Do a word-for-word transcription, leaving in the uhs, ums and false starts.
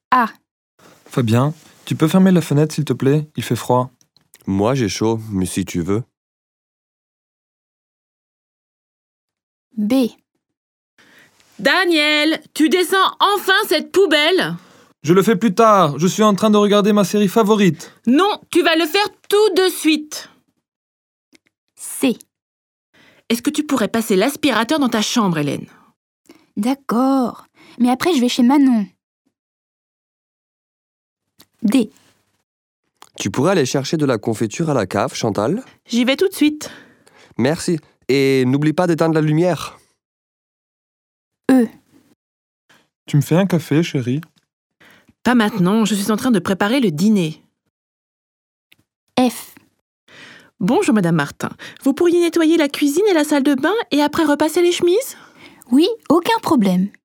A. Fabien, tu peux fermer la fenêtre s'il te plaît? Il fait froid. Moi j'ai chaud, mais si tu veux. B. Daniel, tu descends enfin cette poubelle? Je le fais plus tard, je suis en train de regarder ma série favorite. Non, tu vas le faire tout de suite. C. Est-ce que tu pourrais passer l'aspirateur dans ta chambre, Hélène? D'accord. Mais après, je vais chez Manon. D. Tu pourrais aller chercher de la confiture à la cave, Chantal? J'y vais tout de suite. Merci. Et n'oublie pas d'éteindre la lumière. E. Tu me fais un café, chérie? Pas maintenant, je suis en train de préparer le dîner. F. Bonjour, Madame Martin. Vous pourriez nettoyer la cuisine et la salle de bain et après repasser les chemises? Oui, aucun problème.